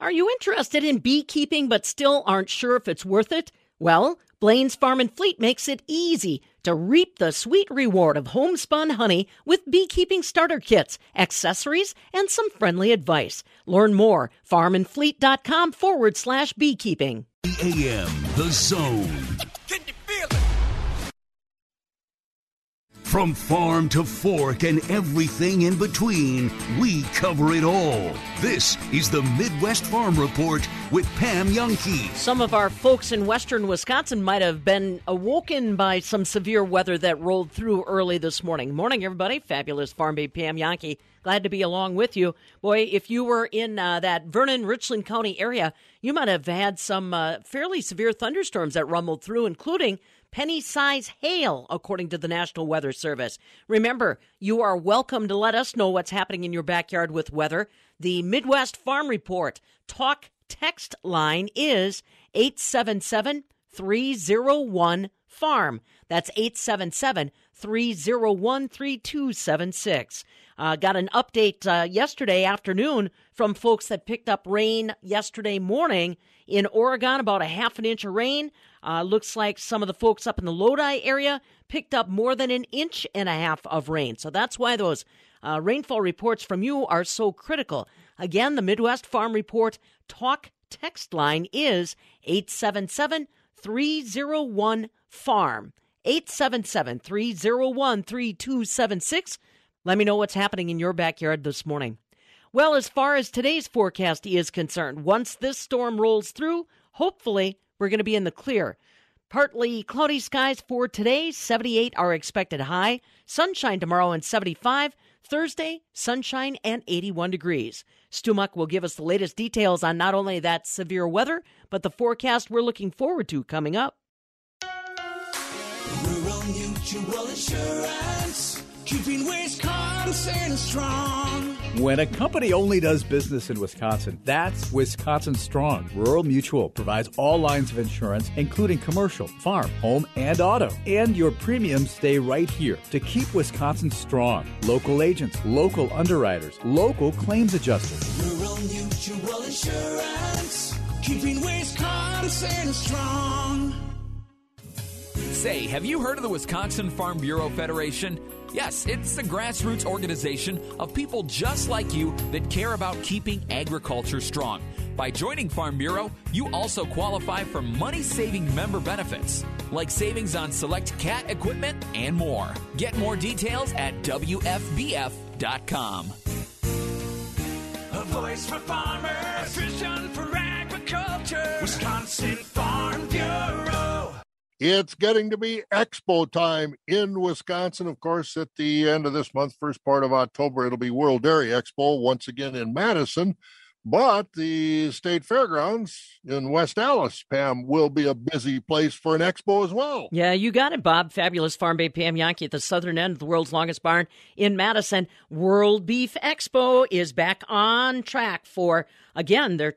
Are you interested in beekeeping but still aren't sure if it's worth it? Well, Blaine's Farm and Fleet makes it easy to reap the sweet reward of homespun honey with beekeeping starter kits, accessories, and some friendly advice. Learn more, farmandfleet.com/beekeeping. AM, The Zone. Can you feel it? From farm to fork and everything in between, we cover it all. This is the Midwest Farm Report with Pam Jahnke. Some of our folks in western Wisconsin might have been awoken by some severe weather that rolled through early this morning. Morning, everybody. Fabulous Farm Babe Pam Jahnke. Glad to be along with you. Boy, if you were in that Vernon, Richland County area, you might have had some fairly severe thunderstorms that rumbled through, including penny-size hail, according to the National Weather Service. Remember, you are welcome to let us know what's happening in your backyard with weather. The Midwest Farm Report talk text line is 877-301-FARM. That's 877-301-3276. Got an update yesterday afternoon from folks that picked up rain yesterday morning in Oregon, about a half an inch of rain. Looks like some of the folks up in the Lodi area picked up more than an inch and a half of rain. So that's why those rainfall reports from you are so critical. Again, the Midwest Farm Report talk text line is 877-301-FARM. 877-301-3276. Let me know what's happening in your backyard this morning. Well, as far as today's forecast is concerned, once this storm rolls through, hopefully we're going to be in the clear. Partly cloudy skies for today, 78 are expected high. Sunshine tomorrow and 75. Thursday, sunshine and 81 degrees. Stu Muck will give us the latest details on not only that severe weather, but the forecast we're looking forward to coming up. Rural Mutual Insurance, keeping Wisconsin strong. When a company only does business in Wisconsin, that's Wisconsin Strong. Rural Mutual provides all lines of insurance, including commercial, farm, home, and auto. And your premiums stay right here to keep Wisconsin strong. Local agents, local underwriters, local claims adjusters. Rural Mutual Insurance, keeping Wisconsin strong. Say, have you heard of the Wisconsin Farm Bureau Federation? Yes, it's the grassroots organization of people just like you that care about keeping agriculture strong. By joining Farm Bureau, you also qualify for money-saving member benefits, like savings on select cat equipment and more. Get more details at WFBF.com. A voice for farmers, a vision for agriculture. Wisconsin Farm Bureau. It's getting to be Expo time in Wisconsin. Of course, at the end of this month, first part of October, it'll be World Dairy Expo once again in Madison. But the State Fairgrounds in West Allis, Pam, will be a busy place for an expo as well. Yeah, you got it, Bob. Fabulous Farm Babe Pam Jahnke at the southern end of the world's longest barn in Madison. World Beef Expo is back on track for, again, their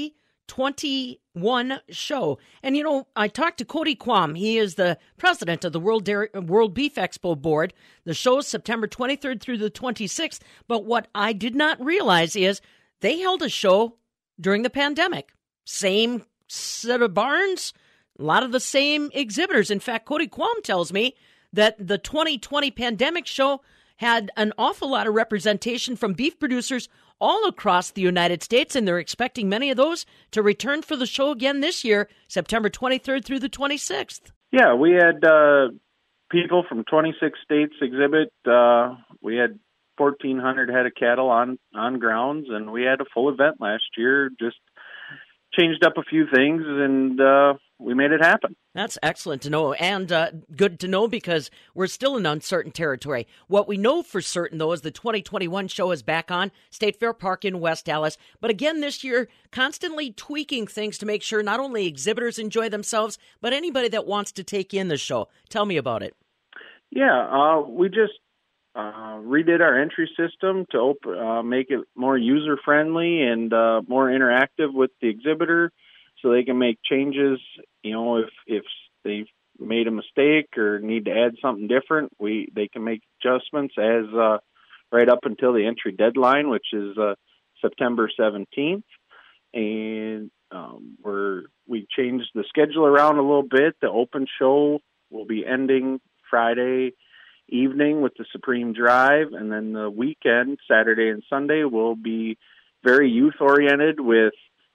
2021 show. And, you know, I talked to Cody Quam. He is the president of the World Beef Expo board. The show is September 23rd through the 26th. But what I did not realize is they held a show during the pandemic. Same set of barns, a lot of the same exhibitors. In fact, Cody Quam tells me that the 2020 pandemic show had an awful lot of representation from beef producers all across the United States, and they're expecting many of those to return for the show again this year, September 23rd through the 26th. Yeah, we had people from 26 states exhibit. We had 1,400 head of cattle on grounds, and we had a full event last year. Just changed up a few things, and we made it happen. That's excellent to know, and good to know because we're still in uncertain territory. What we know for certain, though, is the 2021 show is back on State Fair Park in West Allis. But again, this year, constantly tweaking things to make sure not only exhibitors enjoy themselves, but anybody that wants to take in the show. Tell me about it. Yeah, we just redid our entry system to make it more user-friendly and more interactive with the exhibitor, so they can make changes. You know, if they've made a mistake or need to add something different, they can make adjustments as right up until the entry deadline, which is September 17th. and we changed the schedule around a little bit. The open show will be ending Friday evening with the Supreme Drive, and then the weekend, Saturday and Sunday, will be very youth-oriented with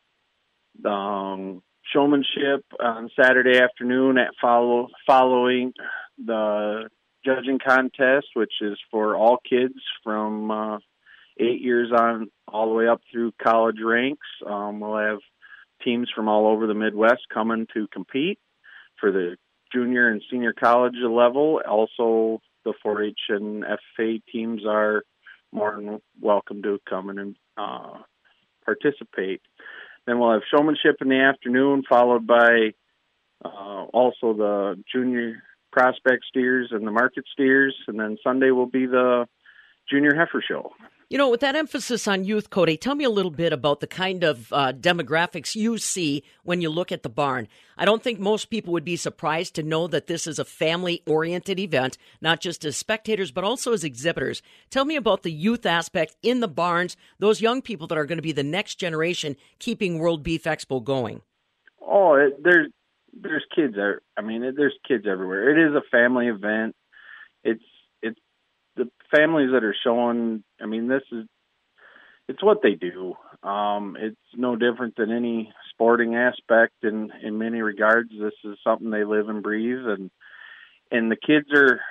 showmanship on Saturday afternoon following the judging contest, which is for all kids from 8 years on all the way up through college ranks. We'll have teams from all over the Midwest coming to compete for the junior and senior college level. Also, the 4-H and FFA teams are more than welcome to come in and participate. Then we'll have showmanship in the afternoon, followed by also the junior prospect steers and the market steers. And then Sunday will be the junior heifer show. You know, with that emphasis on youth, Cody, tell me a little bit about the kind of demographics you see when you look at the barn. I don't think most people would be surprised to know that this is a family-oriented event, not just as spectators, but also as exhibitors. Tell me about the youth aspect in the barns, those young people that are going to be the next generation keeping World Beef Expo going. Oh, there's kids there. I mean, there's kids everywhere. It is a family event. It's the families that are showing, I mean, it's what they do. It's no different than any sporting aspect in many regards. This is something they live and breathe, and the kids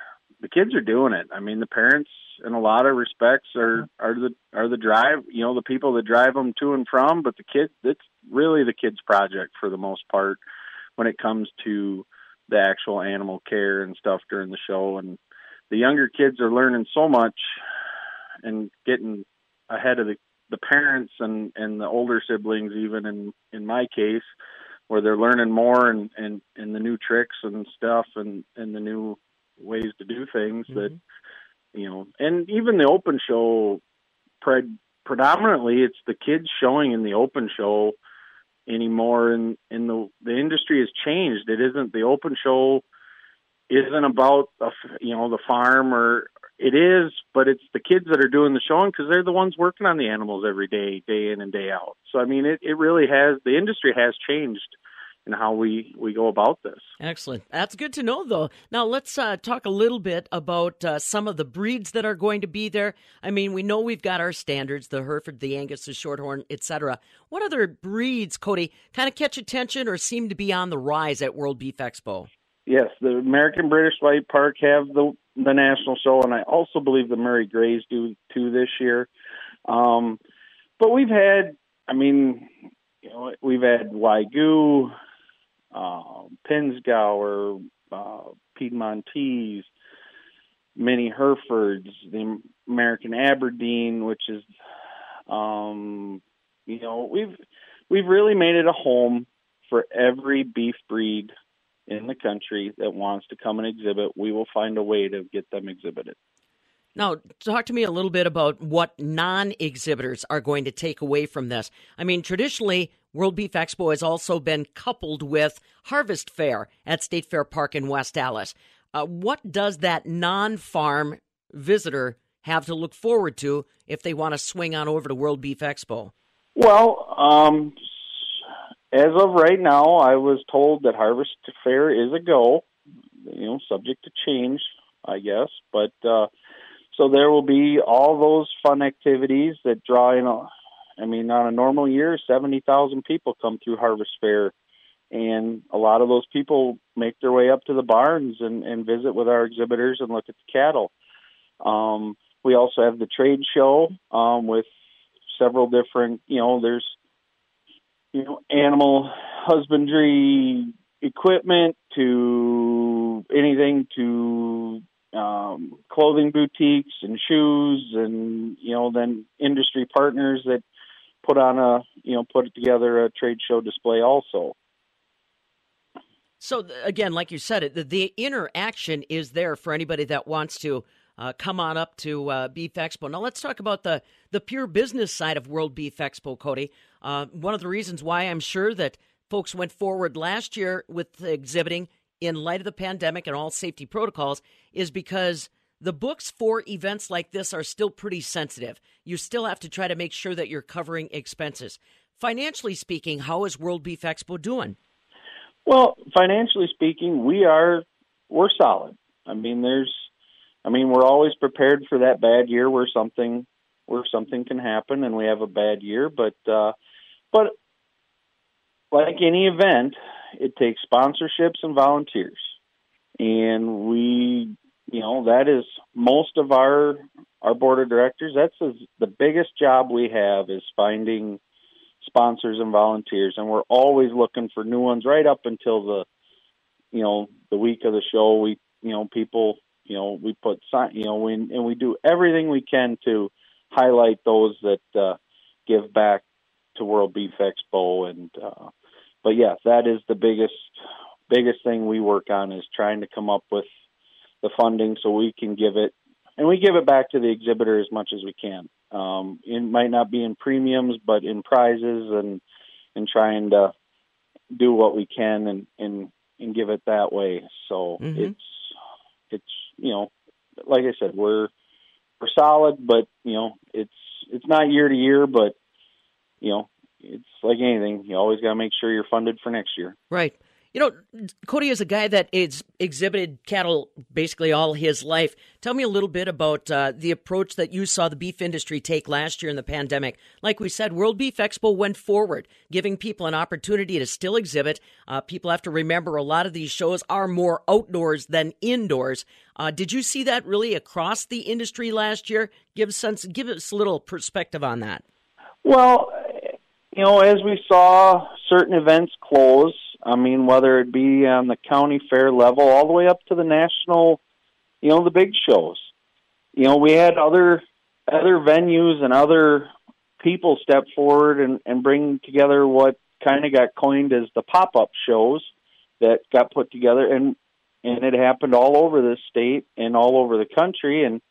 are doing it. I mean, the parents in a lot of respects are the drive, you know, the people that drive them to and from, but the kids, it's really the kids' project for the most part when it comes to the actual animal care and stuff during the show. And the younger kids are learning so much and getting ahead of the parents and the older siblings, even in my case, where they're learning more and the new tricks and stuff and the new ways to do things that, you know, and even the open show, predominantly it's the kids showing in the open show anymore. And the industry has changed. It isn't the open show isn't about, the farm, or it is, but it's the kids that are doing the showing because they're the ones working on the animals every day, day in and day out. So, I mean, it really has, the industry has changed in how we go about this. Excellent. That's good to know, though. Now, let's talk a little bit about some of the breeds that are going to be there. I mean, we know we've got our standards, the Hereford, the Angus, the Shorthorn, etc. What other breeds, Cody, kind of catch attention or seem to be on the rise at World Beef Expo? Yes, the American British Light Park have the national show, and I also believe the Murray Greys do too this year. But we've had, we've had Wagyu, Pinzgauer, Piedmontese, many Herefords, the American Aberdeen, which is, we've really made it a home for every beef breed in the country that wants to come and exhibit. We will find a way to get them exhibited. Now, talk to me a little bit about what non-exhibitors are going to take away from this. I mean, traditionally, World Beef Expo has also been coupled with Harvest Fair at State Fair Park in West Allis. What does that non-farm visitor have to look forward to if they want to swing on over to World Beef Expo? Well, as of right now, I was told that Harvest Fair is a go, subject to change, I guess. But so there will be all those fun activities that draw in. On a normal year, 70,000 people come through Harvest Fair, and a lot of those people make their way up to the barns and visit with our exhibitors and look at the cattle. We also have the trade show with several different, there's animal husbandry equipment to anything to clothing boutiques and shoes, and then industry partners that put together a trade show display also. So again, like you said, the interaction is there for anybody that wants to come on up to Beef Expo. Now let's talk about the pure business side of World Beef Expo, Cody. One of the reasons why I'm sure that folks went forward last year with exhibiting in light of the pandemic and all safety protocols is because the books for events like this are still pretty sensitive. You still have to try to make sure that you're covering expenses. Financially speaking, how is World Beef Expo doing? Well, financially speaking, we're solid. We're always prepared for that bad year where something can happen and we have a bad year. But like any event, it takes sponsorships and volunteers. And that is most of our board of directors. That's the biggest job we have is finding sponsors and volunteers. And we're always looking for new ones right up until the week of the show. We put and we do everything we can to highlight those that give back to World Beef Expo. And but yeah, that is the biggest thing we work on is trying to come up with the funding so we can give it, and we give it back to the exhibitor as much as we can. It might not be in premiums, but in prizes and trying to do what we can and give it that way. So it's like I said, we're solid, but it's not year to year, but it's like anything. You always got to make sure you're funded for next year. Right. Cody is a guy that is exhibited cattle basically all his life. Tell me a little bit about the approach that you saw the beef industry take last year in the pandemic. Like we said, World Beef Expo went forward, giving people an opportunity to still exhibit. People have to remember a lot of these shows are more outdoors than indoors. Did you see that really across the industry last year? Give us a little perspective on that. Well, as we saw certain events close, whether it be on the county fair level all the way up to the national, the big shows. We had other venues and other people step forward and bring together what kind of got coined as the pop-up shows that got put together, and it happened all over the state and all over the country. And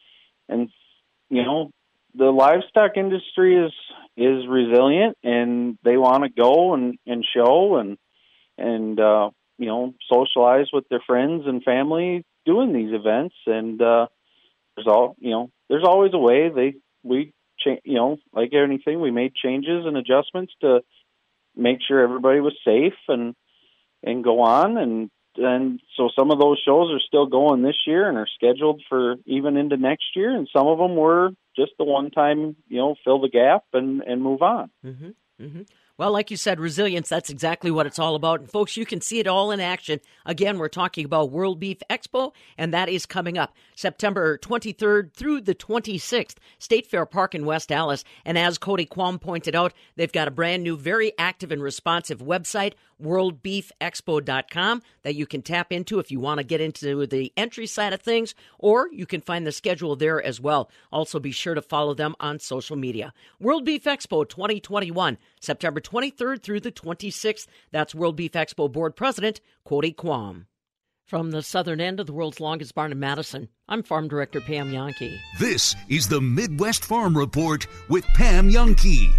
the livestock industry is resilient, and they want to go and show and socialize with their friends and family doing these events. And there's always a way. Like anything, we made changes and adjustments to make sure everybody was safe and go on. And so some of those shows are still going this year and are scheduled for even into next year. And some of them were just the one time, fill the gap and move on. Mm-hmm. Mm-hmm. Well, like you said, resilience, that's exactly what it's all about. And folks, you can see it all in action. Again, we're talking about World Beef Expo, and that is coming up September 23rd through the 26th, State Fair Park in West Allis. And as Cody Quam pointed out, they've got a brand new, very active and responsive website, worldbeefexpo.com, that you can tap into if you want to get into the entry side of things, or you can find the schedule there as well. Also, be sure to follow them on social media. World Beef Expo 2021, September 23rd through the 26th. That's World Beef Expo Board President Cody Quam. From the southern end of the world's longest barn in Madison, I'm Farm Director Pam Yonke. This is the Midwest Farm Report with Pam Yonke.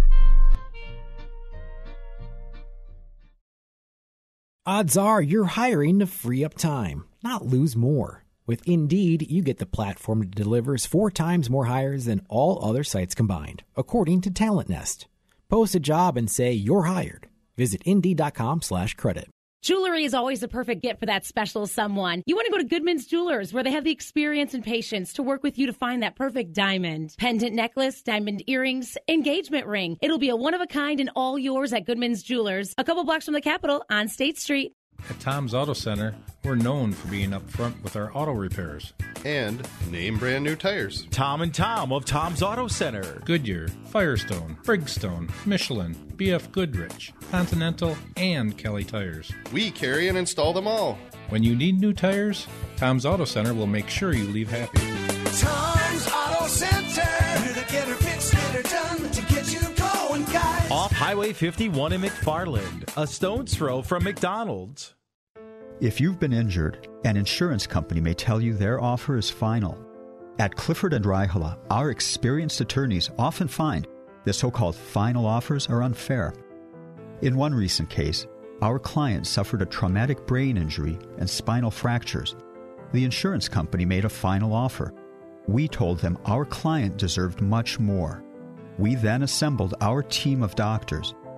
Odds are you're hiring to free up time, not lose more. With Indeed, you get the platform that delivers 4 times more hires than all other sites combined, according to Talent Nest. Post a job and say you're hired. Visit Indeed.com/credit. Jewelry is always the perfect gift for that special someone. You want to go to Goodman's Jewelers, where they have the experience and patience to work with you to find that perfect diamond. Pendant necklace, diamond earrings, engagement ring. It'll be a one-of-a-kind and all yours at Goodman's Jewelers, a couple blocks from the Capitol on State Street. At Tom's Auto Center, we're known for being up front with our auto repairs. And name brand new tires. Tom and Tom of Tom's Auto Center. Goodyear, Firestone, Bridgestone, Michelin, BF Goodrich, Continental, and Kelly Tires. We carry and install them all. When you need new tires, Tom's Auto Center will make sure you leave happy. Tom's Auto Center. Here to get her fixed, get her done, to get you going, guys. Off Highway 51 in McFarland, a stone's throw from McDonald's. If you've been injured, an insurance company may tell you their offer is final. At Clifford & Raihala, our experienced attorneys often find that so-called final offers are unfair. In one recent case, our client suffered a traumatic brain injury and spinal fractures. The insurance company made a final offer. We told them our client deserved much more. We then assembled our team of doctors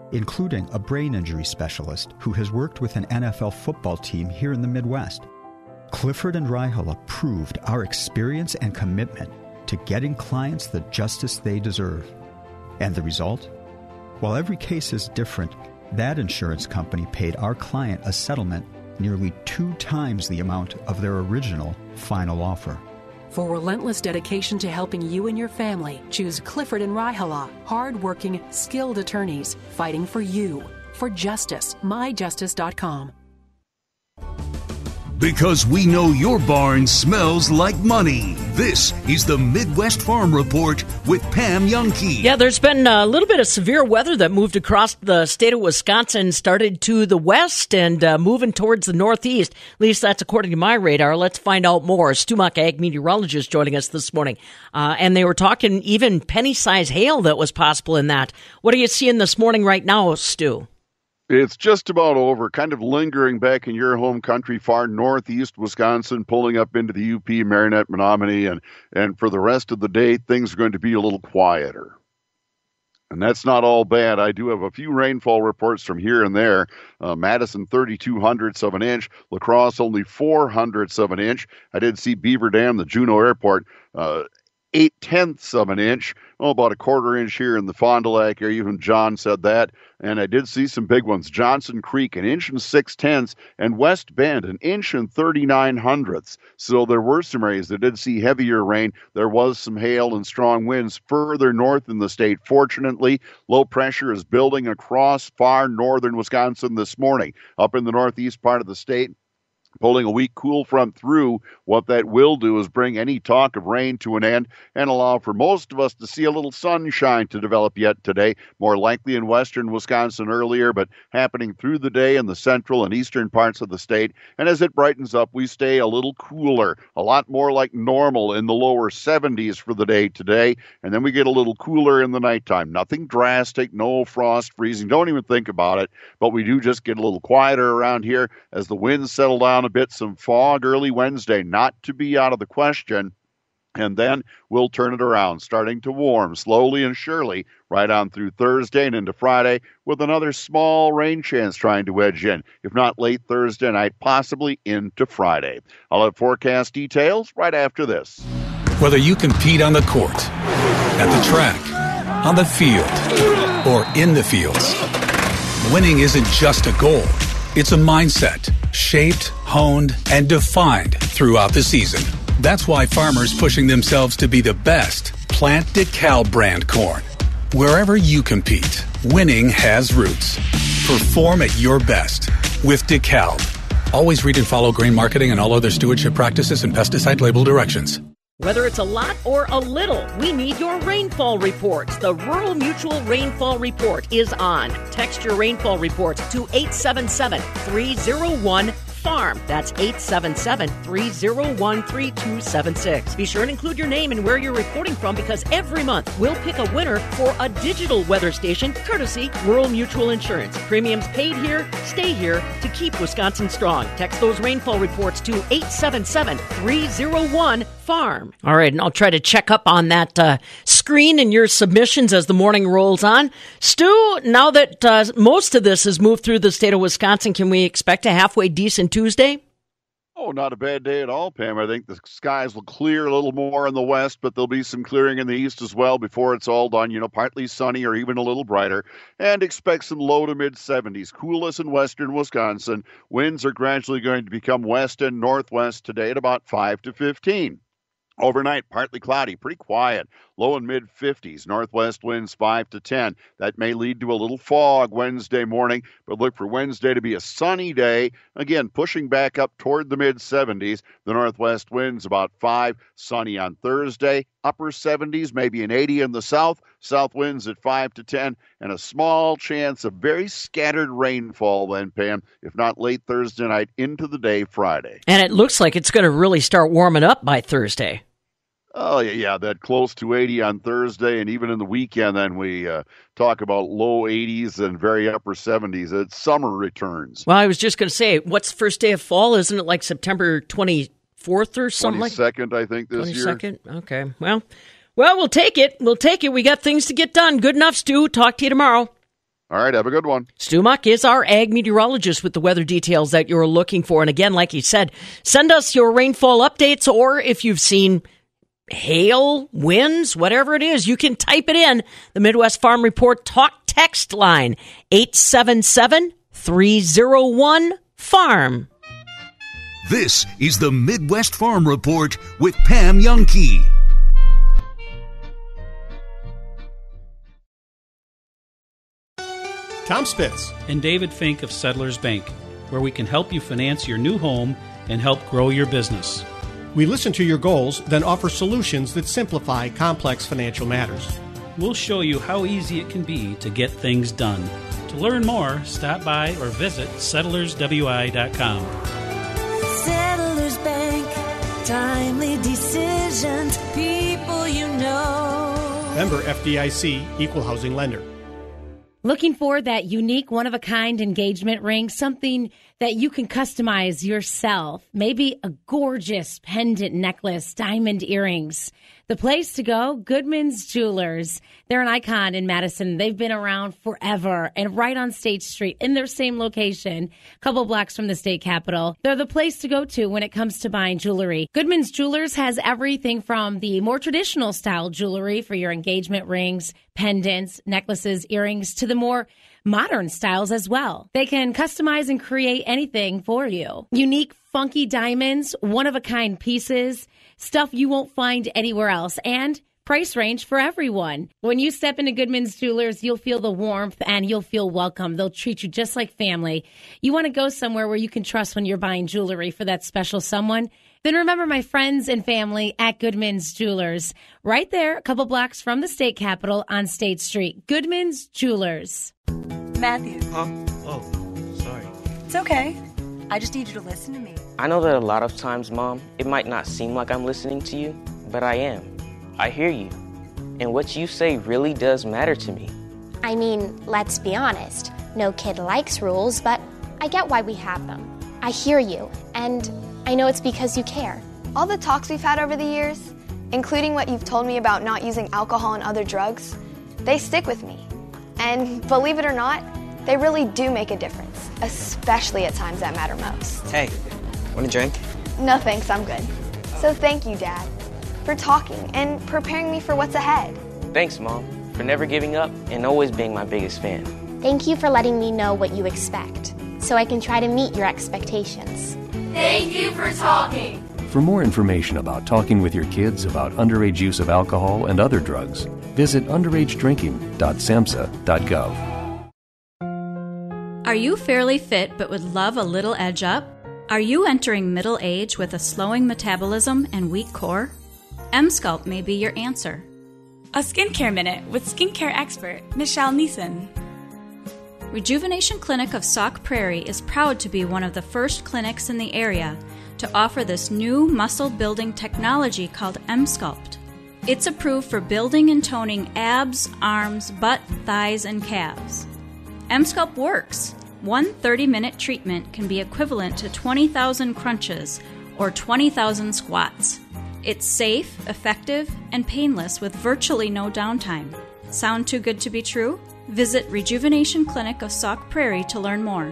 including a brain injury specialist who has worked with an NFL football team here in the Midwest. Clifford and Raihala proved our experience and commitment to getting clients the justice they deserve. And the result? While every case is different, that insurance company paid our client a settlement nearly 2 times the amount of their original final offer. For relentless dedication to helping you and your family, choose Clifford and Raihala, hard-working, skilled attorneys fighting for you. For justice, myjustice.com. Because we know your barn smells like money. This is the Midwest Farm Report with Pam Youngkey. Yeah, there's been a little bit of severe weather that moved across the state of Wisconsin, started to the west and moving towards the northeast. At least that's according to my radar. Let's find out more. Stu Muck, ag meteorologist, joining us this morning. And they were talking even penny-size hail that was possible in that. What are you seeing this morning right now, Stu? It's just about over, kind of lingering back in your home country, far northeast Wisconsin, pulling up into the UP, Marinette, Menominee, and for the rest of the day, things are going to be a little quieter. And that's not all bad. I do have a few rainfall reports from here and there. Madison, 0.32 of an inch. La Crosse, only 0.04 of an inch. I did see Beaver Dam, the Juneau Airport, 0.8 of an inch. About a 1/4 inch here in the Fond du Lac area. Even John said that. And I did see some big ones. Johnson Creek, 1 inch and 6/10, and West Bend, 1 inch and 39/100. So there were some areas that did see heavier rain. There was some hail and strong winds further north in the state. Fortunately, low pressure is building across far northern Wisconsin this morning. Up in the northeast part of the state, pulling a weak cool front through, what that will do is bring any talk of rain to an end and allow for most of us to see a little sunshine to develop yet today. More likely in western Wisconsin earlier, but happening through the day in the central and eastern parts of the state. And as it brightens up, we stay a little cooler, a lot more like normal in the lower 70s for the day today. And then we get a little cooler in the nighttime. Nothing drastic, no frost, freezing. Don't even think about it. But we do just get a little quieter around here as the winds settle down a bit. Some fog early Wednesday, not to be out of the question. And then we'll turn it around, starting to warm slowly and surely right on through Thursday and into Friday, with another small rain chance trying to wedge in, if not late Thursday night, possibly into Friday. I'll have forecast details right after this. Whether you compete on the court, at the track, on the field, or in the fields, winning isn't just a goal. It's a mindset, shaped, honed, and defined throughout the season. That's why farmers pushing themselves to be the best plant DeKalb brand corn. Wherever you compete, winning has roots. Perform at your best with DeKalb. Always read and follow grain marketing and all other stewardship practices and pesticide label directions. Whether it's a lot or a little, we need your rainfall reports. The Rural Mutual Rainfall Report is on. Text your rainfall reports to 877-301-FARM. That's 877-301-3276. Be sure and include your name and where you're reporting from, because every month we'll pick a winner for a digital weather station, courtesy Rural Mutual Insurance. Premiums paid here, stay here to keep Wisconsin strong. Text those rainfall reports to 877-301-FARM. All right, and I'll try to check up on that screen and your submissions as the morning rolls on. Stu, now that most of this has moved through the state of Wisconsin, can we expect a halfway decent Tuesday? Oh, not a bad day at all, Pam. I think the skies will clear a little more in the west, but there'll be some clearing in the east as well before it's all done. Partly sunny or even a little brighter. And expect some low to mid-70s. Coolest in western Wisconsin. Winds are gradually going to become west and northwest today at about 5 to 15. Overnight, partly cloudy, pretty quiet, low and mid-50s, northwest winds 5 to 10. That may lead to a little fog Wednesday morning, but look for Wednesday to be a sunny day. Again, pushing back up toward the mid-70s. The northwest winds about 5, sunny on Thursday, upper 70s, maybe an 80 in the south. South winds at 5 to 10, and a small chance of very scattered rainfall then, Pam, if not late Thursday night into the day Friday. And it looks like it's going to really start warming up by Thursday. Oh, yeah, that close to 80 on Thursday, and even in the weekend, then we talk about low 80s and very upper 70s. It's summer returns. Well, I was just going to say, what's the first day of fall? Isn't it like September 24th or something 22nd, I think, this 22nd? year. Okay, well, we'll take it. We'll take it. We got things to get done. Good enough, Stu. Talk to you tomorrow. All right, have a good one. Stu Muck is our ag meteorologist with the weather details that you're looking for. And again, like he said, send us your rainfall updates, or if you've seen hail, winds, whatever it is, you can type it in. The Midwest Farm Report talk text line, 877-301-FARM. This is the Midwest Farm Report with Pam Youngkey. Tom Spitz and David Fink of Settlers Bank, where we can help you finance your new home and help grow your business. We listen to your goals, then offer solutions that simplify complex financial matters. We'll show you how easy it can be to get things done. To learn more, stop by or visit settlerswi.com. Settlers Bank, timely decisions, people you know. Member FDIC, Equal Housing Lender. Looking for that unique, one-of-a-kind engagement ring, something that you can customize yourself. Maybe a gorgeous pendant necklace, diamond earrings. The place to go, Goodman's Jewelers. They're an icon in Madison. They've been around forever and right on State Street in their same location, a couple blocks from the state capitol. They're the place to go to when it comes to buying jewelry. Goodman's Jewelers has everything from the more traditional style jewelry for your engagement rings, pendants, necklaces, earrings, to the more modern styles as well. They can customize and create anything for you. Unique, funky diamonds, one-of-a-kind pieces, stuff you won't find anywhere else, and price range for everyone. When you step into Goodman's Jewelers, you'll feel the warmth and you'll feel welcome. They'll treat you just like family. You want to go somewhere where you can trust when you're buying jewelry for that special someone? Then remember my friends and family at Goodman's Jewelers. Right there, a couple blocks from the state capitol on State Street. Goodman's Jewelers. Matthew. Huh? Oh, sorry. It's okay. I just need you to listen to me. I know that a lot of times, Mom, it might not seem like I'm listening to you, but I am. I hear you. And what you say really does matter to me. I mean, let's be honest. No kid likes rules, but I get why we have them. I hear you, and I know it's because you care. All the talks we've had over the years, including what you've told me about not using alcohol and other drugs, they stick with me. And believe it or not, they really do make a difference, especially at times that matter most. Hey, want a drink? No thanks, I'm good. So thank you, Dad, for talking and preparing me for what's ahead. Thanks, Mom, for never giving up and always being my biggest fan. Thank you for letting me know what you expect, so I can try to meet your expectations. Thank you for talking. For more information about talking with your kids about underage use of alcohol and other drugs, visit underagedrinking.samhsa.gov. Are you fairly fit but would love a little edge up? Are you entering middle age with a slowing metabolism and weak core? Emsculpt may be your answer. A skincare minute with skincare expert Michelle Neeson. Rejuvenation Clinic of Sauk Prairie is proud to be one of the first clinics in the area to offer this new muscle-building technology called Emsculpt. It's approved for building and toning abs, arms, butt, thighs, and calves. Emsculpt works. One 30-minute treatment can be equivalent to 20,000 crunches or 20,000 squats. It's safe, effective, and painless with virtually no downtime. Sound too good to be true? Visit Rejuvenation Clinic of Sauk Prairie to learn more.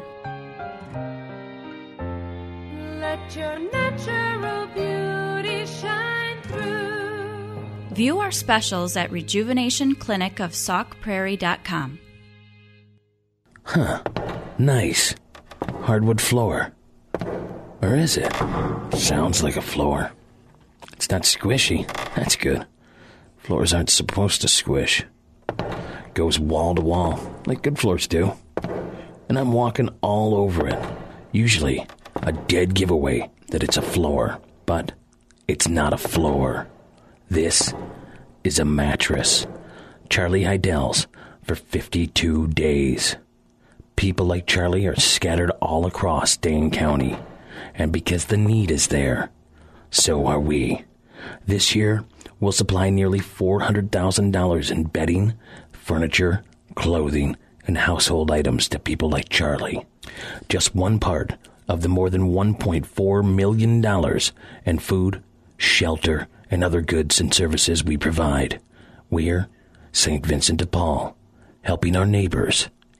Let your natural beauty shine through. View our specials at rejuvenationclinicofsaukprairie.com. Huh. Nice. Hardwood floor. Or is it? Sounds like a floor. It's not squishy. That's good. Floors aren't supposed to squish. Goes wall to wall, like good floors do. And I'm walking all over it. Usually a dead giveaway that it's a floor. But it's not a floor. This is a mattress. Charlie Heidel's for 52 days. People like Charlie are scattered all across Dane County. And because the need is there, so are we. This year, we'll supply nearly $400,000 in bedding, furniture, clothing, and household items to people like Charlie. Just one part of the more than $1.4 million in food, shelter, and other goods and services we provide. We're St. Vincent de Paul, helping our neighbors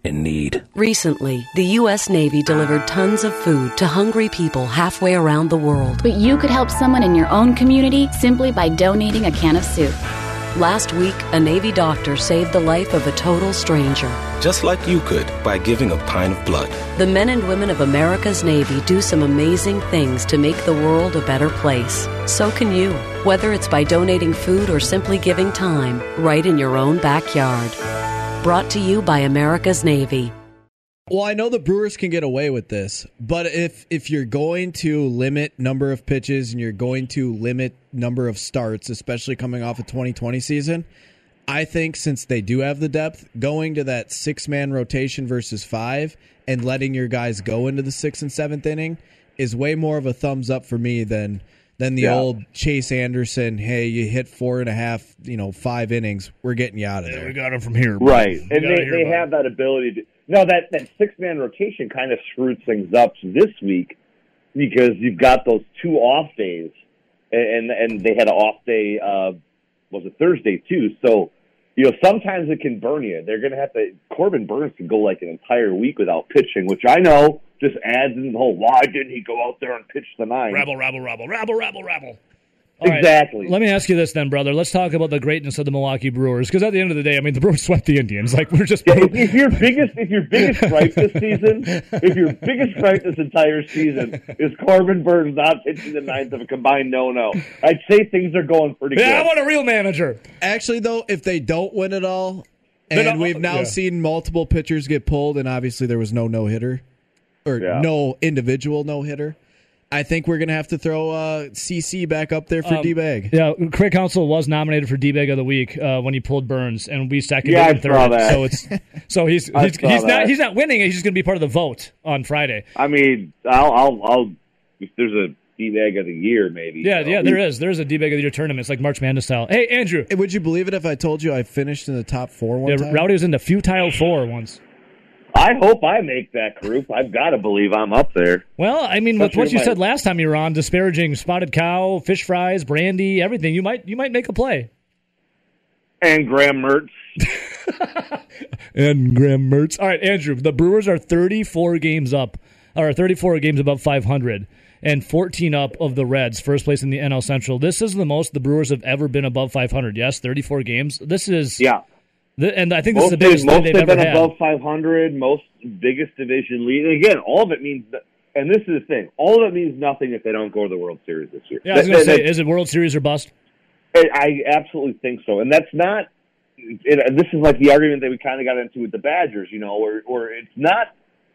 in need. Recently, the U.S. Navy delivered tons of food to hungry people halfway around the world. But you could help someone in your own community simply by donating a can of soup. Last week, a Navy doctor saved the life of a total stranger. Just like you could by giving a pint of blood. The men and women of America's Navy do some amazing things to make the world a better place. So can you, whether it's by donating food or simply giving time, right in your own backyard. Brought to you by America's Navy. Well, I know the Brewers can get away with this, but if you're going to limit number of pitches and you're going to limit number of starts, especially coming off a 2020 season, I think since they do have the depth, going to that 6-man rotation versus 5 and letting your guys go into the 6th and 7th inning is way more of a thumbs up for me than the old Chase Anderson, hey, you hit 4.5, 5 innings, we're getting you out of there. We got him from here. Right, and they have that ability to... No, that 6-man rotation kind of screwed things up this week because you've got those 2 off days, and they had an off day, was it Thursday too? So, sometimes it can burn you. They're going to have to. Corbin Burns can go like an entire week without pitching, which I know just adds in the whole. Why didn't he go out there and pitch the 9? Rabble. Exactly. Right, let me ask you this then, brother. Let's talk about the greatness of the Milwaukee Brewers, because at the end of the day, I mean, the Brewers swept the Indians. Like, we're just if your biggest gripe this season, if your biggest gripe this entire season is Corbin Burns not pitching the 9th of a combined no, I'd say things are going pretty good. Yeah, I want a real manager. Actually, though, if they don't win it all, and we've now seen multiple pitchers get pulled, and obviously there was no hitter or no individual no hitter. I think we're going to have to throw CC back up there for D-Bag. Yeah, Craig Counsell was nominated for D-Bag of the week when he pulled Burns, and we seconded him third. That. So he's not winning. He's just going to be part of the vote on Friday. I mean, I'll if there's a D-Bag of the year, maybe. Yeah, there is. There's a D-Bag of the year tournament. It's like March Madness style. Hey, Andrew. Would you believe it if I told you I finished in the top 4 one time? Rowdy was in the futile 4 once. I hope I make that group. I've got to believe I'm up there. Well, I mean, with what you said last time you were on, disparaging spotted cow, fish fries, brandy, everything, you might make a play. And Graham Mertz. All right, Andrew, the Brewers are 34 games above 500 and 14 up of the Reds, first place in the NL Central. This is the most the Brewers have ever been above 500. Yes, 34 games. This is... Yeah. And I think this is the biggest thing they've ever had. Most have been above 500, most biggest division lead. And again, all of it means, and this is the thing, all of it means nothing if they don't go to the World Series this year. Yeah, I was going to say, is it World Series or bust? I absolutely think so. And that's not, this is like the argument that we kind of got into with the Badgers, where it's not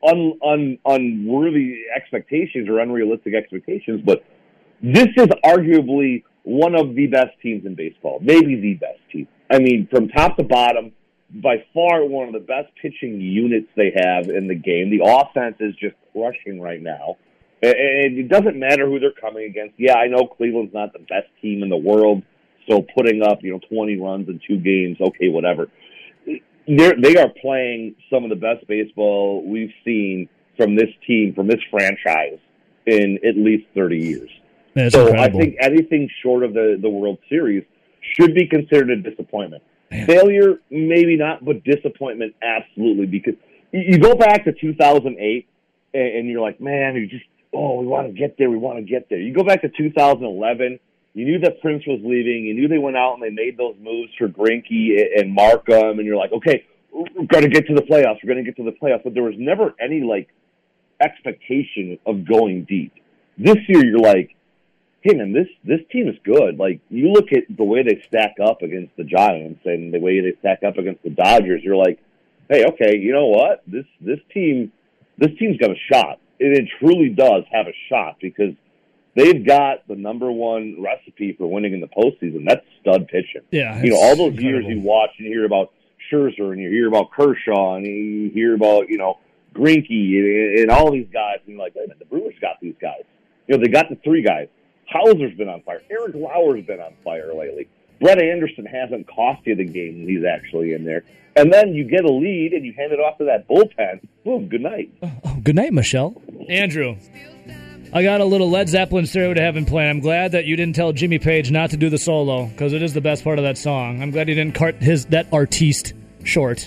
unworthy expectations or unrealistic expectations, but this is arguably one of the best teams in baseball, maybe the best team. I mean, from top to bottom, by far one of the best pitching units they have in the game. The offense is just crushing right now. And it doesn't matter who they're coming against. Yeah, I know Cleveland's not the best team in the world, so putting up 20 runs in 2 games, okay, whatever. They are playing some of the best baseball we've seen from this team, from this franchise, in at least 30 years. That's so incredible. I think anything short of the World Series should be considered a disappointment. Man. Failure, maybe not, but disappointment, absolutely. Because you go back to 2008, and you're like, man, we want to get there, You go back to 2011, you knew that Prince was leaving, you knew they went out and they made those moves for Greinke and Markham, and you're like, okay, we're going to get to the playoffs. But there was never any, expectation of going deep. This year, you're like, hey, man, this team is good. Like, you look at the way they stack up against the Giants and the way they stack up against the Dodgers, you're like, hey, okay, you know what? This team's got a shot. It truly does have a shot because they've got the number one recipe for winning in the postseason. That's stud pitching. Yeah, all those years you watch and you hear about Scherzer and you hear about Kershaw and you hear about, Greinke and all these guys, and you're like, wait a minute, the Brewers got these guys. They got the 3 guys. Hauser's been on fire. Eric Lauer's been on fire lately. Brett Anderson hasn't cost you the game when he's actually in there. And then you get a lead and you hand it off to that bullpen. Boom, good night. Good night, Michelle. Andrew, I got a little Led Zeppelin stereo to heaven playing. I'm glad that you didn't tell Jimmy Page not to do the solo because it is the best part of that song. I'm glad he didn't cut that artiste short.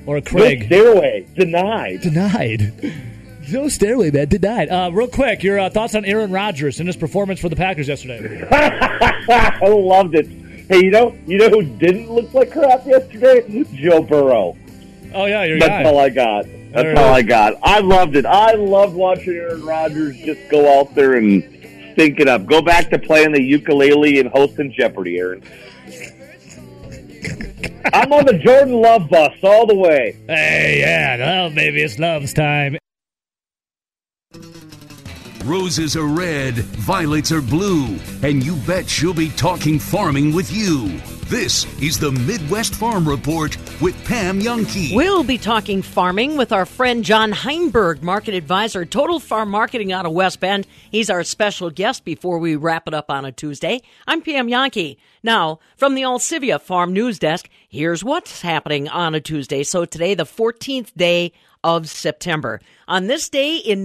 Or Craig. No stairway. Denied. Denied. No stairway, man. Denied. Real quick, your thoughts on Aaron Rodgers and his performance for the Packers yesterday? I loved it. Hey, you know who didn't look like crap yesterday? Joe Burrow. Oh, yeah, your That's guy. all I got. That's all I got. I loved it. I loved watching Aaron Rodgers just go out there and stink it up. Go back to playing the ukulele and hosting Jeopardy, Aaron. I'm on the Jordan Love bus all the way. Hey, yeah, well, maybe it's Love's time. Roses are red, violets are blue, and you bet she'll be talking farming with you. This is the Midwest Farm Report with Pam Youngkey. We'll be talking farming with our friend John Heinberg, market advisor, Total Farm Marketing out of West Bend. He's our special guest before we wrap it up on a Tuesday. I'm Pam Youngkey. Now, from the Alcivia Farm News Desk, here's what's happening on a Tuesday. So today, the 14th day of September. On this day in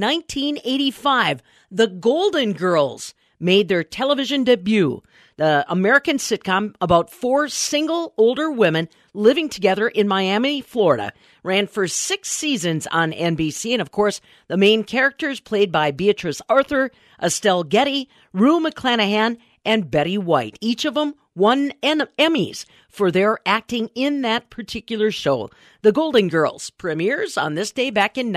1985, the Golden Girls made their television debut. The American sitcom about four single older women living together in Miami, Florida, ran for 6 seasons on NBC. And, of course, the main characters played by Beatrice Arthur, Estelle Getty, Rue McClanahan, and Betty White. Each of them won Emmys for their acting in that particular show. The Golden Girls premieres on this day back in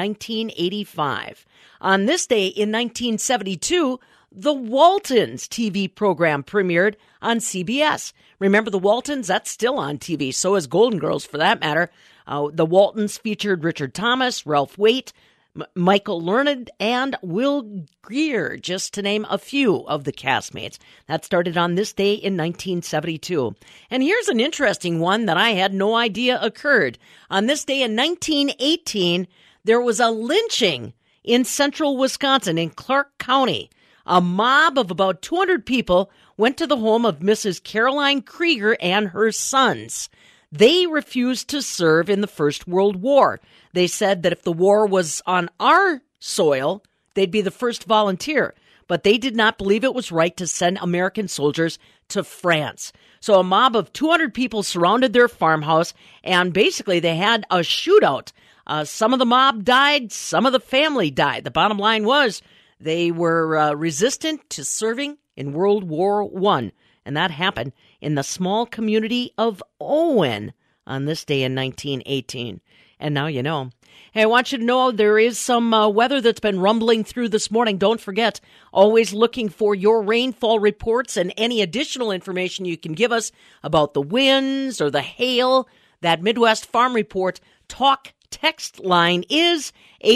1985. On this day in 1972, the Waltons TV program premiered on CBS. Remember the Waltons? That's still on TV. So is Golden Girls, for that matter. The Waltons featured Richard Thomas, Ralph Waite, Michael Learned, and Will Greer, just to name a few of the castmates. That started on this day in 1972. And here's an interesting one that I had no idea occurred. On this day in 1918, there was a lynching in central Wisconsin in Clark County. A mob of about 200 people went to the home of Mrs. Caroline Krieger and her sons. They refused to serve in the First World War. They said that if the war was on our soil, they'd be the first volunteer. But they did not believe it was right to send American soldiers to France. So a mob of 200 people surrounded their farmhouse, and basically they had a shootout. Some of the mob died, some of the family died. The bottom line was they were resistant to serving in World War I, and that happened in the small community of Owen on this day in 1918. And now you know. Hey, I want you to know there is some weather that's been rumbling through this morning. Don't forget, always looking for your rainfall reports and any additional information you can give us about the winds or the hail. That Midwest Farm Report talk text line is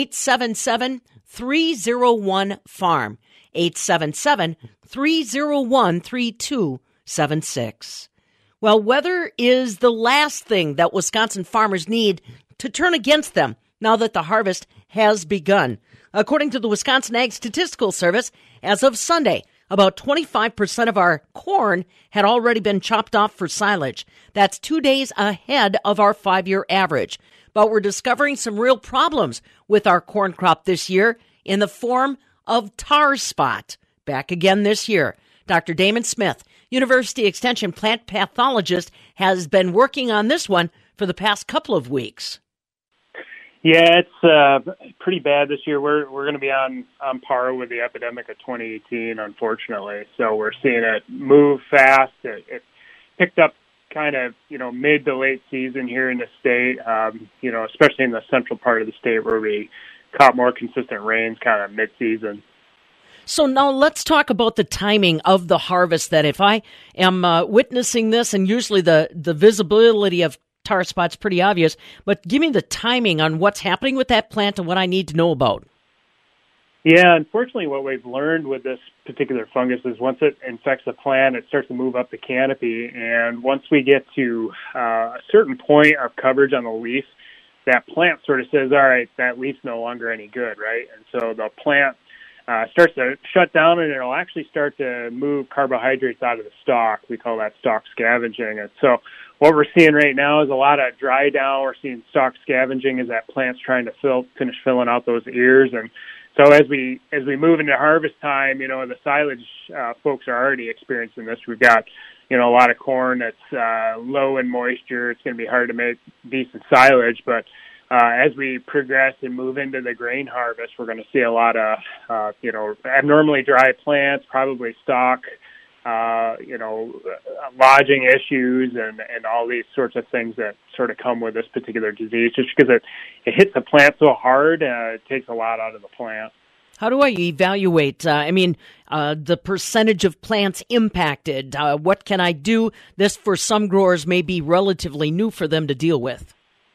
877-301-FARM, 877-301-3276. Well, weather is the last thing that Wisconsin farmers need to turn against them now that the harvest has begun. According to the Wisconsin Ag Statistical Service, as of Sunday, about 25% of our corn had already been chopped off for silage. That's 2 days ahead of our 5-year average. But we're discovering some real problems with our corn crop this year in the form of tar spot. Back again this year. Dr. Damon Smith, University Extension plant pathologist, has been working on this one for the past couple of weeks. Yeah, it's pretty bad this year. We're going to be on par with the epidemic of 2018, unfortunately. So we're seeing it move fast. It picked up kind of, mid to late season here in the state, especially in the central part of the state where we caught more consistent rains kind of mid-season. So now let's talk about the timing of the harvest then. If I am witnessing this, and usually the visibility of tar spot's pretty obvious, but give me the timing on what's happening with that plant and what I need to know about. Yeah, unfortunately what we've learned with this particular fungus is once it infects the plant, it starts to move up the canopy, and once we get to a certain point of coverage on the leaf, that plant sort of says, all right, that leaf's no longer any good, right? And so the plant starts to shut down, and it'll actually start to move carbohydrates out of the stalk. We call that stalk scavenging. And so what we're seeing right now is a lot of dry down. We're seeing stalk scavenging as that plant's trying to finish filling out those ears. And so as we move into harvest time, the silage folks are already experiencing this. We've got a lot of corn that's low in moisture. It's going to be hard to make decent silage, but as we progress and move into the grain harvest, we're going to see a lot of, abnormally dry plants, probably stalk, lodging issues and all these sorts of things that sort of come with this particular disease, just because it hits the plant so hard, it takes a lot out of the plant. How do I evaluate, the percentage of plants impacted? What can I do? This, for some growers, may be relatively new for them to deal with.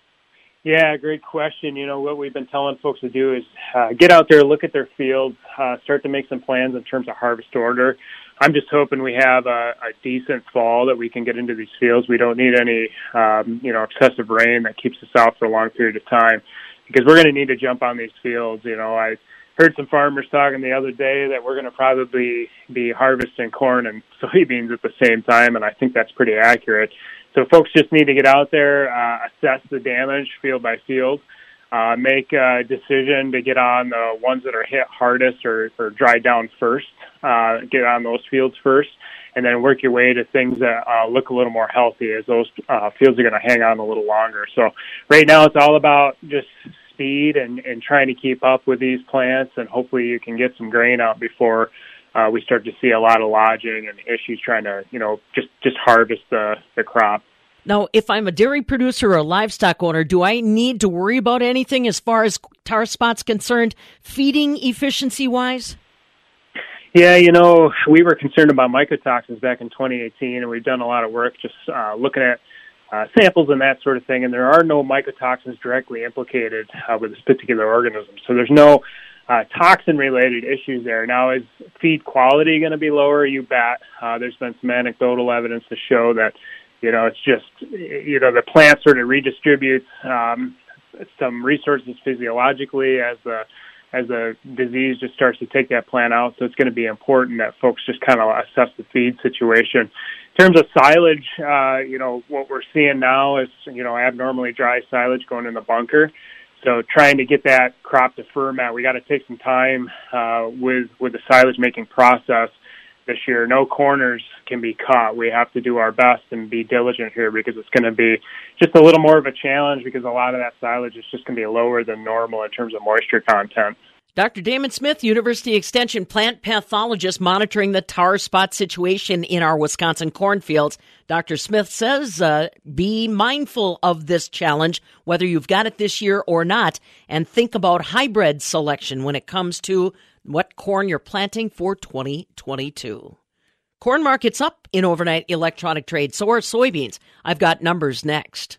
Yeah, great question. What we've been telling folks to do is get out there, look at their fields, start to make some plans in terms of harvest order. I'm just hoping we have a decent fall that we can get into these fields. We don't need any, excessive rain that keeps us out for a long period of time, because we're going to need to jump on these fields. I heard some farmers talking the other day that we're going to probably be harvesting corn and soybeans at the same time, and I think that's pretty accurate. So folks just need to get out there, assess the damage field by field, make a decision to get on the ones that are hit hardest or dried down first, get on those fields first, and then work your way to things that look a little more healthy, as those fields are going to hang on a little longer. So right now it's all about just speed and trying to keep up with these plants, and hopefully you can get some grain out before we start to see a lot of lodging and issues trying to, just harvest the crop. Now, if I'm a dairy producer or a livestock owner, do I need to worry about anything as far as tar spot's concerned, feeding efficiency-wise? Yeah, we were concerned about mycotoxins back in 2018, and we've done a lot of work just looking at samples and that sort of thing, and there are no mycotoxins directly implicated with this particular organism. So there's no toxin-related issues there. Now, is feed quality going to be lower? You bet. There's been some anecdotal evidence to show that, it's just, the plant sort of redistributes some resources physiologically as the disease just starts to take that plant out. So it's going to be important that folks just kind of assess the feed situation. In terms of silage, what we're seeing now is, abnormally dry silage going in the bunker. So trying to get that crop to ferment, we got to take some time with the silage making process this year. No corners can be caught. We have to do our best and be diligent here, because it's going to be just a little more of a challenge, because a lot of that silage is just going to be lower than normal in terms of moisture content. Dr. Damon Smith, University Extension plant pathologist, monitoring the tar spot situation in our Wisconsin cornfields. Dr. Smith says be mindful of this challenge, whether you've got it this year or not, and think about hybrid selection when it comes to what corn you're planting for 2022. Corn market's up in overnight electronic trade, so are soybeans. I've got numbers next.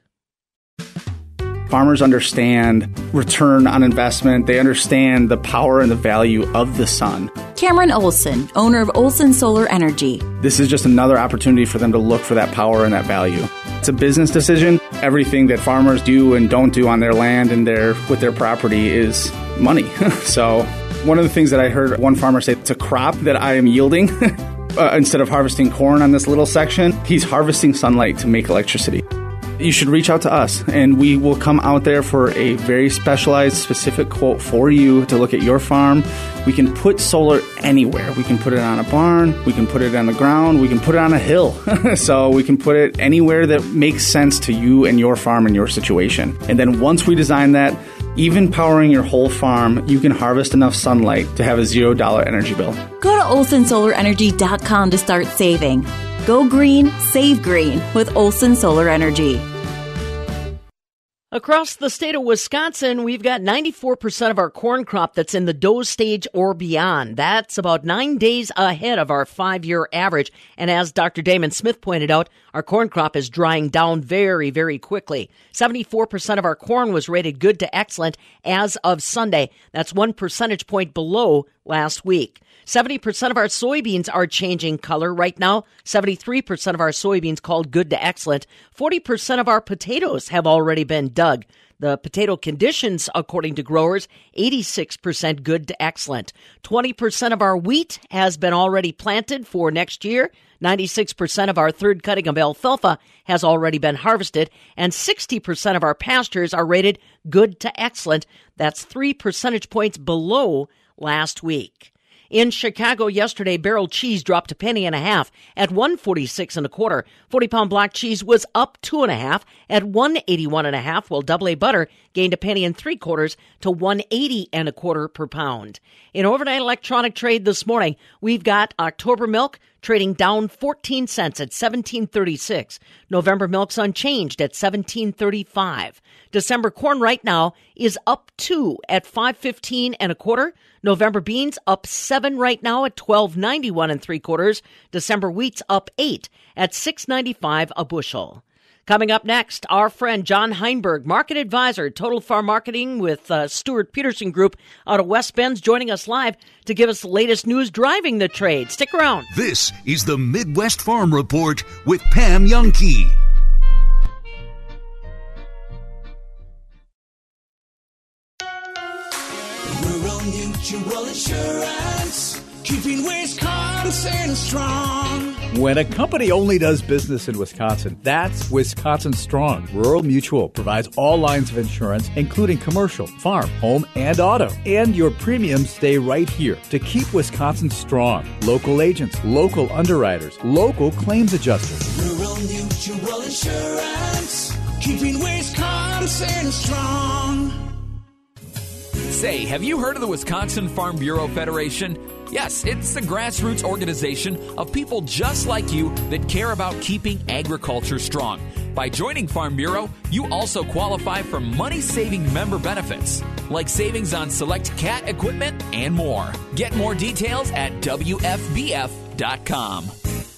Farmers understand return on investment. They understand the power and the value of the sun. Cameron Olson, owner of Olson Solar Energy. This is just another opportunity for them to look for that power and that value. It's a business decision. Everything that farmers do and don't do on their land and with their property is money. So one of the things that I heard one farmer say, it's a crop that I am yielding. Instead of harvesting corn on this little section, he's harvesting sunlight to make electricity. You should reach out to us, and we will come out there for a very specialized, specific quote for you to look at your farm. We can put solar anywhere. We can put it on a barn. We can put it on the ground. We can put it on a hill. So we can put it anywhere that makes sense to you and your farm and your situation. And then once we design that, even powering your whole farm, you can harvest enough sunlight to have a $0 energy bill. Go to olsonsolarenergy.com to start saving. Go green, save green with Olson Solar Energy. Across the state of Wisconsin, we've got 94% of our corn crop that's in the dough stage or beyond. That's about 9 days ahead of our 5-year average. And as Dr. Damon Smith pointed out, our corn crop is drying down very, very quickly. 74% of our corn was rated good to excellent as of Sunday. That's 1 percentage point below last week. 70% of our soybeans are changing color right now. 73% of our soybeans called good to excellent. 40% of our potatoes have already been dug. The potato conditions, according to growers, 86% good to excellent. 20% of our wheat has been already planted for next year. 96% of our third cutting of alfalfa has already been harvested. And 60% of our pastures are rated good to excellent. That's 3 percentage points below last week. In Chicago yesterday, barrel cheese dropped a penny and a half at $1.46 1/4. 40-pound block cheese was up 2 1/2 at $1.81 1/2, while double A butter gained a penny and 3/4 to $1.80 1/4 per pound. In overnight electronic trade this morning, we've got October milk trading down 14 cents at $17.36. November milk's unchanged at $17.35. December corn right now is up 2 at $5.15 1/4. November beans up 7 right now at $12.91 3/4. December wheat's up 8 at $6.95 a bushel. Coming up next, our friend John Heinberg, market advisor, Total Farm Marketing with Stuart Peterson Group out of West Bend's, joining us live to give us the latest news driving the trade. Stick around. This is the Midwest Farm Report with Pam Youngkey. Rural Mutual Insurance, keeping Wisconsin strong. When a company only does business in Wisconsin, that's Wisconsin Strong. Rural Mutual provides all lines of insurance, including commercial, farm, home, and auto. And your premiums stay right here to keep Wisconsin strong. Local agents, local underwriters, local claims adjusters. Rural Mutual Insurance, keeping Wisconsin strong. Say, have you heard of the Wisconsin Farm Bureau Federation? Yes, it's the grassroots organization of people just like you that care about keeping agriculture strong. By joining Farm Bureau, you also qualify for money-saving member benefits, like savings on select cat equipment and more. Get more details at WFBF.com.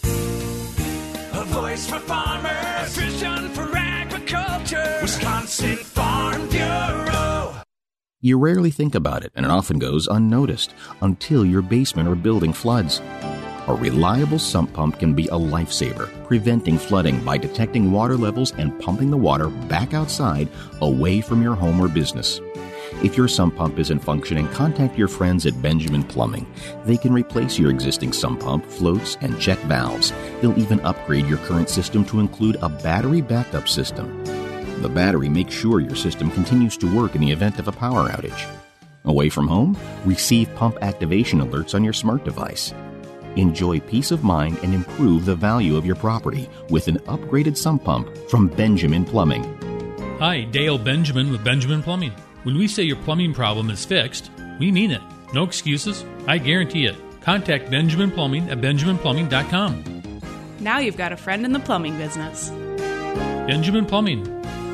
A voice for farmers, a vision for agriculture, Wisconsin Farm Bureau. You rarely think about it, and it often goes unnoticed until your basement or building floods. A reliable sump pump can be a lifesaver, preventing flooding by detecting water levels and pumping the water back outside, away from your home or business. If your sump pump isn't functioning, contact your friends at Benjamin Plumbing. They can replace your existing sump pump, floats, and check valves. They'll even upgrade your current system to include a battery backup system. The battery makes sure your system continues to work in the event of a power outage. Away from home, receive pump activation alerts on your smart device. Enjoy peace of mind and improve the value of your property with an upgraded sump pump from Benjamin Plumbing. Hi, Dale Benjamin with Benjamin Plumbing. When we say your plumbing problem is fixed, we mean it. No excuses. I guarantee it. Contact Benjamin Plumbing at benjaminplumbing.com. Now you've got a friend in the plumbing business. Benjamin Plumbing.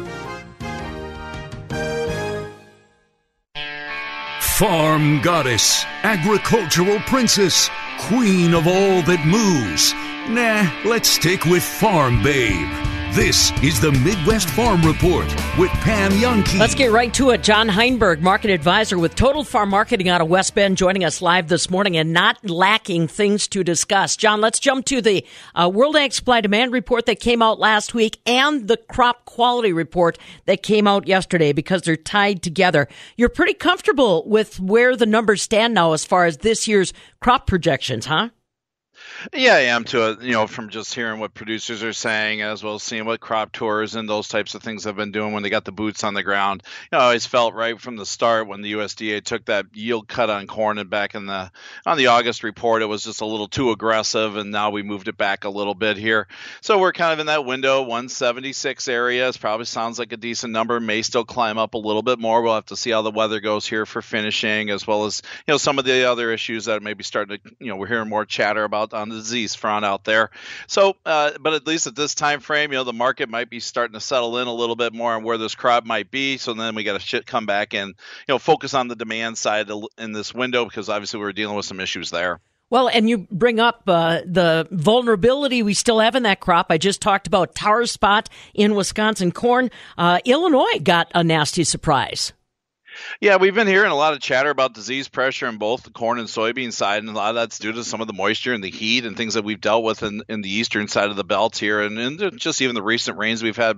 Farm goddess, agricultural princess, queen of all that moves. Nah, let's stick with Farm Babe. This is the Midwest Farm Report with Pam Youngkey. Let's get right to it. John Heinberg, market advisor with Total Farm Marketing out of West Bend, joining us live this morning and not lacking things to discuss. John, let's jump to the World Ag Supply Demand Report that came out last week and the Crop Quality Report that came out yesterday because they're tied together. You're pretty comfortable with where the numbers stand now as far as this year's crop projections, huh? Yeah, I am from just hearing what producers are saying, as well as seeing what crop tours and those types of things have been doing when they got the boots on the ground. I always felt right from the start when the USDA took that yield cut on corn and back on the August report, it was just a little too aggressive, and now we moved it back a little bit here. So we're kind of in that window, 176 area. It probably sounds like a decent number, may still climb up a little bit more. We'll have to see how the weather goes here for finishing, as well as some of the other issues that may be starting to, we're hearing more chatter about on the disease front out there. So, but at least at this time frame, the market might be starting to settle in a little bit more on where this crop might be. So then we got to come back and, focus on the demand side in this window, because obviously we're dealing with some issues there. Well, and you bring up the vulnerability we still have in that crop. I just talked about tar spot in Wisconsin corn. Illinois got a nasty surprise. Yeah, we've been hearing a lot of chatter about disease pressure in both the corn and soybean side, and a lot of that's due to some of the moisture and the heat and things that we've dealt with in the eastern side of the belt here, and just even the recent rains we've had,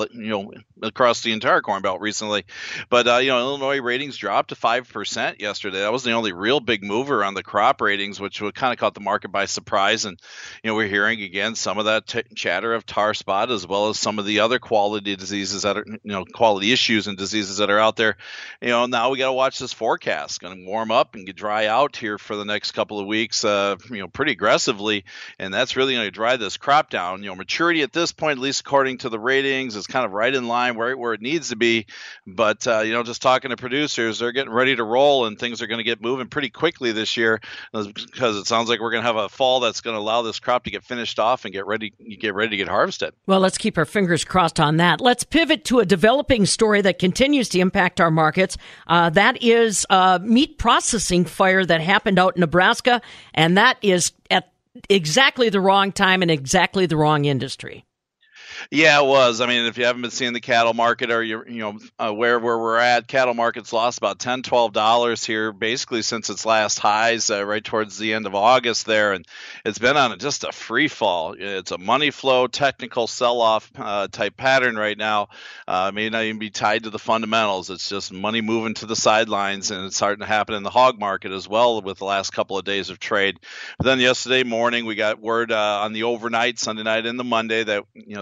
across the entire corn belt recently. But Illinois ratings dropped to 5% yesterday. That was the only real big mover on the crop ratings, which kind of caught the market by surprise. And we're hearing again some of that chatter of tar spot, as well as some of the other quality diseases that are quality issues and diseases that are out there. now we got to watch this forecast. Going to warm up and get dry out here for the next couple of weeks, pretty aggressively, and that's really going to drive this crop down. Maturity at this point, at least according to the ratings, is kind of right in line where it needs to be. But just talking to producers, they're getting ready to roll, and things are going to get moving pretty quickly this year, because it sounds like we're going to have a fall that's going to allow this crop to get finished off and get ready to get harvested. Well, let's keep our fingers crossed on that. Let's pivot to a developing story that continues to impact our markets. That is a meat processing fire that happened out in Nebraska, and that is at exactly the wrong time and exactly the wrong industry. Yeah, it was. I mean, if you haven't been seeing the cattle market, or you're aware where we're at, cattle market's lost about $10, $12 here basically since its last highs right towards the end of August there, and it's been on just a free fall. It's a money flow, technical sell-off type pattern right now. May not even be tied to the fundamentals. It's just money moving to the sidelines, and it's starting to happen in the hog market as well with the last couple of days of trade. But then yesterday morning, we got word on the overnight, Sunday night into Monday, that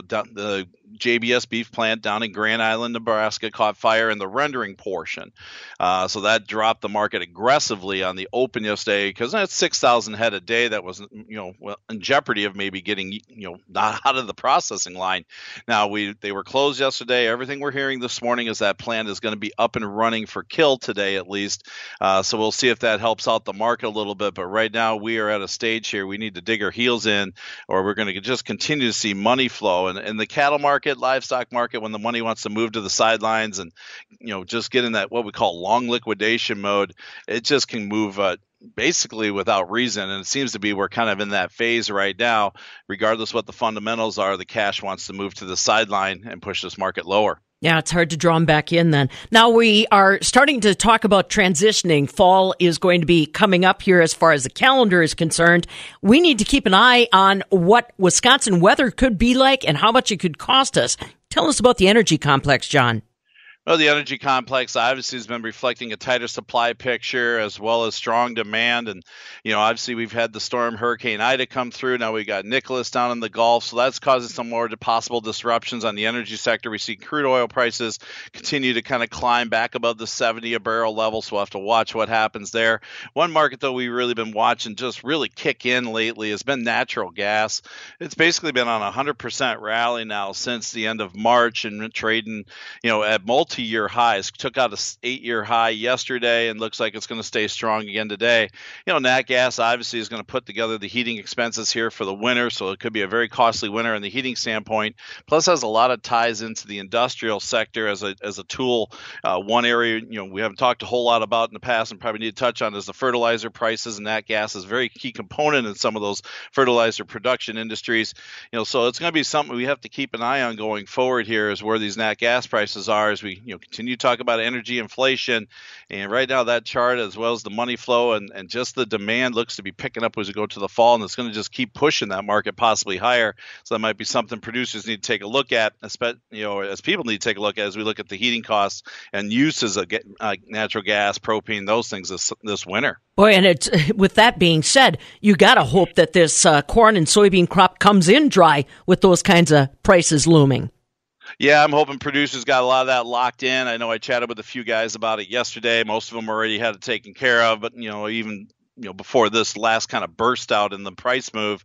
the JBS beef plant down in Grand Island, Nebraska, caught fire in the rendering portion. So that dropped the market aggressively on the open yesterday, because that's 6,000 head a day that was, in jeopardy of maybe getting, not out of the processing line. Now, they were closed yesterday. Everything we're hearing this morning is that plant is going to be up and running for kill today at least. So we'll see if that helps out the market a little bit. But right now we are at a stage here. We need to dig our heels in, or we're going to just continue to see money flow. And the cattle market, livestock market, when the money wants to move to the sidelines and just get in that what we call long liquidation mode, it just can move basically without reason. And it seems to be we're kind of in that phase right now. Regardless what the fundamentals are, the cash wants to move to the sideline and push this market lower. Yeah, it's hard to draw them back in then. Now we are starting to talk about transitioning. Fall is going to be coming up here as far as the calendar is concerned. We need to keep an eye on what Wisconsin weather could be like and how much it could cost us. Tell us about the energy complex, John. Well, the energy complex obviously has been reflecting a tighter supply picture as well as strong demand. And, obviously we've had the storm Hurricane Ida come through. Now we got Nicholas down in the Gulf. So that's causing some more possible disruptions on the energy sector. We see crude oil prices continue to kind of climb back above the 70 a barrel level. So we'll have to watch what happens there. One market, though, we've really been watching just really kick in lately has been natural gas. It's basically been on a 100% rally now since the end of March, and trading, at multi-year highs. Took out a 8-year high yesterday and looks like it's going to stay strong again today. Nat gas obviously is going to put together the heating expenses here for the winter, so it could be a very costly winter in the heating standpoint. Plus has a lot of ties into the industrial sector as a tool. One area we haven't talked a whole lot about in the past and probably need to touch on is the fertilizer prices, and nat gas is a very key component in some of those fertilizer production industries. So it's going to be something we have to keep an eye on going forward here, is where these nat gas prices are as we continue to talk about energy inflation. And right now that chart, as well as the money flow and just the demand, looks to be picking up as we go to the fall, and it's going to just keep pushing that market possibly higher. So that might be something producers need to take a look at, as people need to take a look at as we look at the heating costs and uses of natural gas, propane, those things this winter. Boy, and it's, with that being said, you got to hope that this corn and soybean crop comes in dry with those kinds of prices looming. Yeah, I'm hoping producers got a lot of that locked in. I know I chatted with a few guys about it yesterday. Most of them already had it taken care of, but even before this last kind of burst out in the price move,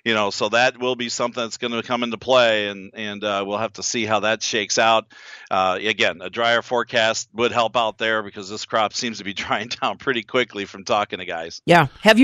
so that will be something that's going to come into play, and we'll have to see how that shakes out. Again, a drier forecast would help out there, because this crop seems to be drying down pretty quickly from talking to guys. Yeah.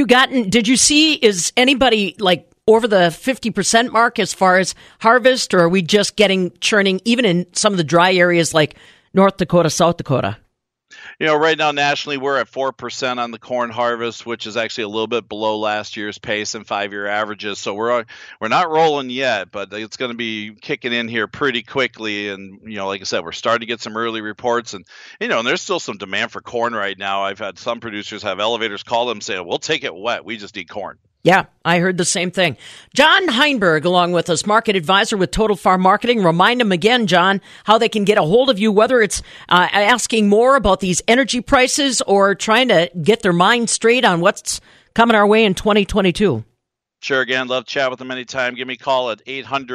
Did you see, is anybody over the 50% mark as far as harvest, or are we just churning even in some of the dry areas like North Dakota, South Dakota? Right now nationally we're at 4% on the corn harvest, which is actually a little bit below last year's pace and 5-year averages. So we're not rolling yet, but it's going to be kicking in here pretty quickly. And like I said, we're starting to get some early reports, and and there's still some demand for corn right now. I've had some producers have elevators call them saying, "We'll take it wet. We just need corn." Yeah, I heard the same thing. John Heinberg, along with us, market advisor with Total Farm Marketing. Remind them again, John, how they can get a hold of you, whether it's asking more about these energy prices or trying to get their mind straight on what's coming our way in 2022. Sure, again, love to chat with them anytime. Give me a call at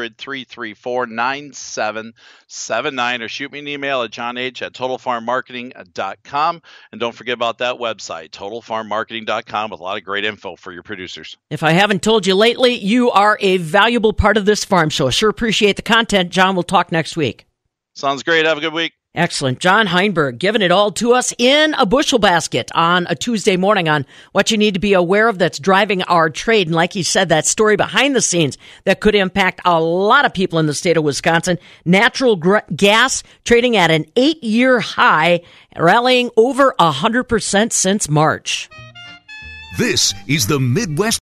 800-334-9779 or shoot me an email at johnh@totalfarmmarketing.com. And don't forget about that website, totalfarmmarketing.com, with a lot of great info for your producers. If I haven't told you lately, you are a valuable part of this farm show. Sure appreciate the content. John, we'll talk next week. Sounds great. Have a good week. Excellent. John Heinberg giving it all to us in a bushel basket on a Tuesday morning on what you need to be aware of that's driving our trade. And like he said, that story behind the scenes that could impact a lot of people in the state of Wisconsin. Natural gas trading at an 8-year high, rallying over 100% since March. This is the Midwest